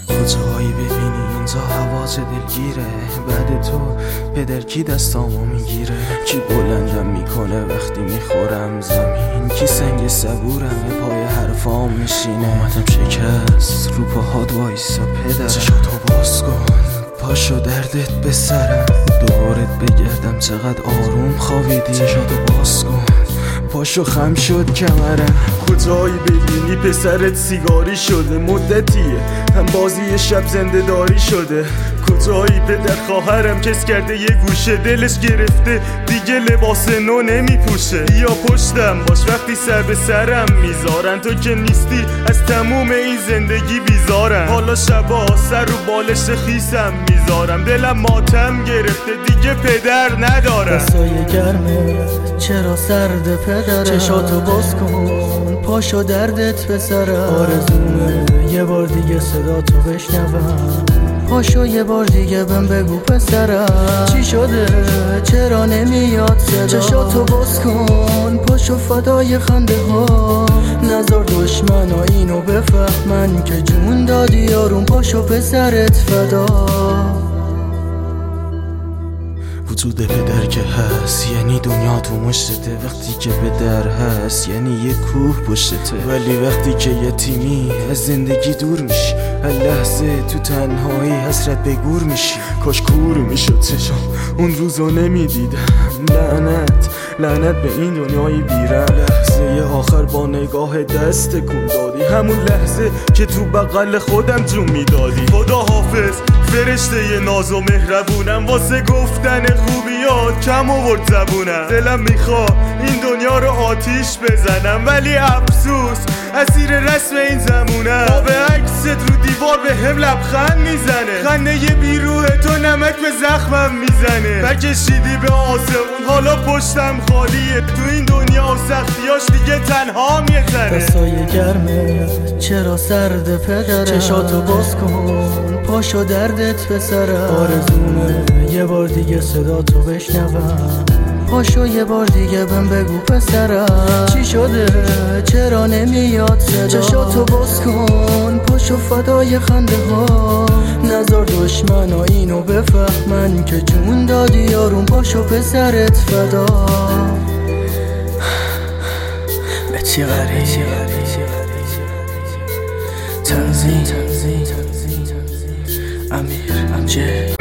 کجایی ببینی اینجا هوا چه دلگیره، بعد تو پدر کی دستامو میگیره، کی بلندم میکنه وقتی میخورم زمین، کی سنگ صبورم پای حرفام میشینه. اومدم شکست رو پاهات وایسا پدر، چشاتو باز کن پاشو دردت به سرم، دورت بگردم چقدر آروم خوابیدی، چشاتو باز کن پاشو خم شد کمرم. کجایی ببینی پسرت سیگاری شده، مدتیه هم بازی شب زنده داری شده. کجایی پدر خواهرم کس کرده یه گوشه، دلش گرفته دیگه لباس نو نمیپوشه. یا پشتم باش وقتی سر به سرم میذارن، تو که نیستی از تموم این زندگی بیزارم. حالا شبا سر رو بالش خیسم میذارم، دلم ماتم گرفته دیگه پدر ندارم. دستای گرمه چرا سرد پدرم، چشاتو باز کن پاشو دردت به سرم. آرزومه یه بار دیگه صدا تو بشنوم، پاشو یه بار دیگه بهم بگو پسرم چی شده چرا نمیاد صدا. چشاتو باز کن پاشو فدای خنده ها، نذار دشمنا اینو بفهمن که جون دادی یارون، پاشو پسرت فدا. وجود پدر که هست یعنی دنیا تو مشتته، وقتی که پدر هست یعنی یه کوه پشتته، ولی وقتی که یتیمی از زندگی دور میشی، هر لحظه تو تنهایی حسرت به گور میشی. کاش کور میشد چشم اون روزو نمیدیدم، لعنت به این دنیای بیرم. لحظه آخر با نگاه دست کن دادی، همون لحظه که تو بغل خودم جون میدادی. خدا حافظ فرشته ناز و مهربونم، واسه گفتن خوبیات کم آورد زبونم. دلم میخواد این دنیا رو آتیش بزنم، ولی افسوس اسیر رسم این زمونم. با به عکست رو دیوار به هم لبخند میزنه، خنده یه بیروه تو نمک به زخمم میزنه. بکشیدی به آسمون حالا پشتم خالیه، تو این دنیا و سختیاش دیگه تنها میتنه. دستای گرمه چرا سرد پدرم، چشاتو باز کن پاشو دردت به سرم. آرزومه یه بار دیگه صدا تو بشنوم، پاشو یه بار دیگه بهم بگو پسرم چی شده چرا نمیاد صدا. چشاتو باز کن پاشو فدای خنده ها، نذار دشمنا اینو بفهمن که جون دادی یارون، پاشو پسرت فدا. متی غریب تنظیم امیر